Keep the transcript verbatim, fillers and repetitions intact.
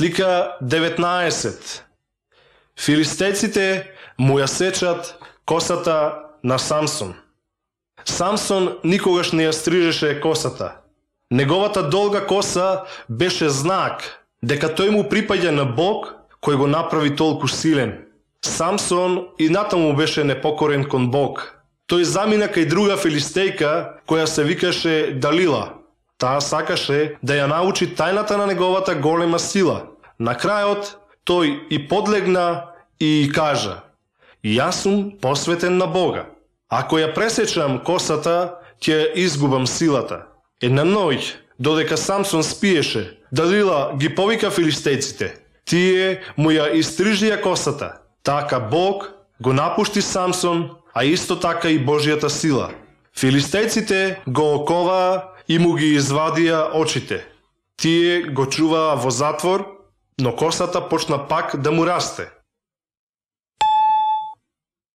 Слика деветнаесет. Филистејците му ја сечат косата на Самсон. Самсон никогаш не ја стрижеше косата. Неговата долга коса беше знак дека тој му припаѓа на Бог кој го направи толку силен. Самсон и натаму беше непокорен кон Бог. Тој замина кај друга филистејка која се викаше Далила. Таа сакаше да ја научи тајната на неговата голема сила. На крајот тој и подлегна и кажа: јас сум посветен на Бога. Ако ја пресечам косата, ќе ја изгубам силата. Една ноќ, додека Самсон спиеше, Далила ги повика филистејците. Тие му ја истрижија косата. Така Бог го напушти Самсон, а исто така и Божјата сила. Филистејците го оковаа и му ги извадија очите. Тие го чуваа во затвор, но косата почна пак да му расте.